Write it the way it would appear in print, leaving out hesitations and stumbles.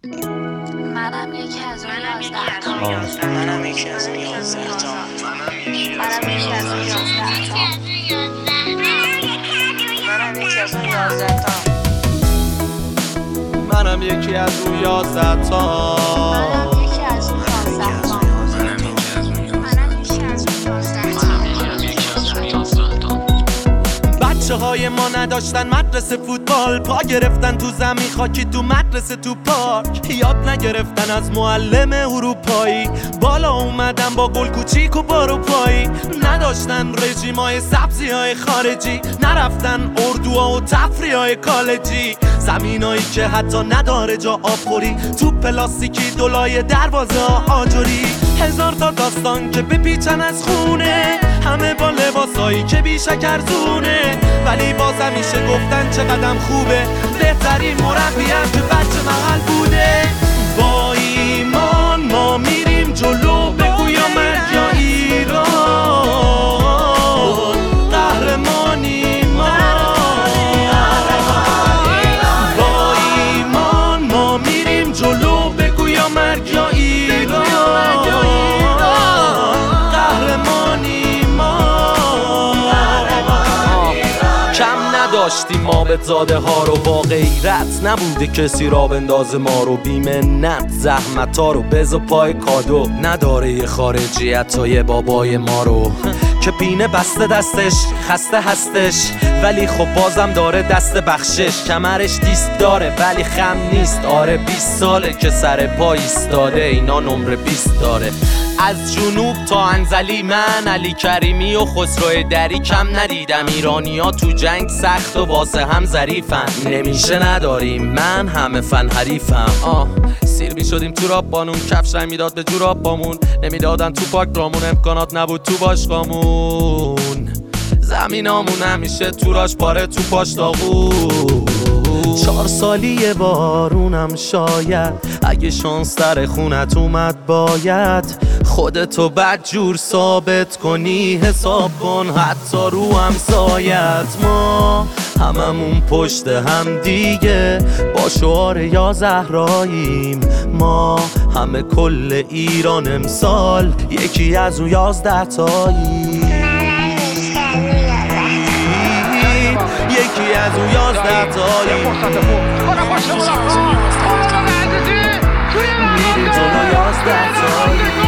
منم یکی از اون 11 تا. منم یکی از اون 11 تا. منم یکی از اون 11 تا. منم یکی از اون 11 تا. منم یکی از اون 11 تا. منم یکی از اون 11 تا. بچه‌های ما نداشتن مدرسه فوتبال، پا گرفتن تو زمین خاکی، تو مدرسه تو پارک، یاد نگرفتن از معلم اروپایی، بالا اومدن با گل کوچیک و بارو پایی، نداشتن رژیمای سبزی‌های خارجی، نرفتن اردوها و تفریح‌های کالجی، زمینایی که حتی نداره جا آبخوری، تو پلاستیکی دولای دروازه آجوری، هزار تا داستان که بپیچن از خونه، همه با لباسایی که بی شکرزونه، ولی بازم میشه گفتن چقدرم خوبه، بهترین مربی هم که بچه محل بوده. با ایمان ما میریم جلو، بگو یا مرگ یا ایران، قهرمانی ما. با ایمان ما میریم جلو، بگو یا مرگ یا ایران، قهرمانی ما. کم نداشتیم ما به زاده ها رو، با غیرت نبوده کسی را بندازه ما رو، بی‌منت زحمت ها رو بذار پای کادو، نداره یه خارجی حتی یه بابای ما رو که پینه بسته دستش خسته هستش، ولی خب بازم داره دست بخشش، کمرش دیست داره ولی خم نیست، آره 20 ساله که سر پا ایستاده، اینا نمره 20 داره. از جنوب تا انزلی من علی کریمی و خسرو دری کم ندیدم، ایرانی‌ها تو جنگ سخت و واسه هم ظریفن، نمیشه نداریم من همه فن حریفم. سیر میشدیم تو راب بانون، کفش رنگ میداد به جوراب بامون، نمیدادن تو پاک رامون، امکانات نبود تو باشگاهمون، زمینامون همیشه تو راش پاره تو پاش داغون. 4 سالی یه بارونم شاید، اگه شانس در خونت اومد باید خودتو بدجور ثابت کنی، حساب کن حتی رو همسایت. ما هممون پشت هم دیگه با شعار یا زهراییم، ما همه کل ایران امسال یکی از اون 11 تایی، یکی از اون 11 تایی، میریم جلو 11 تایی.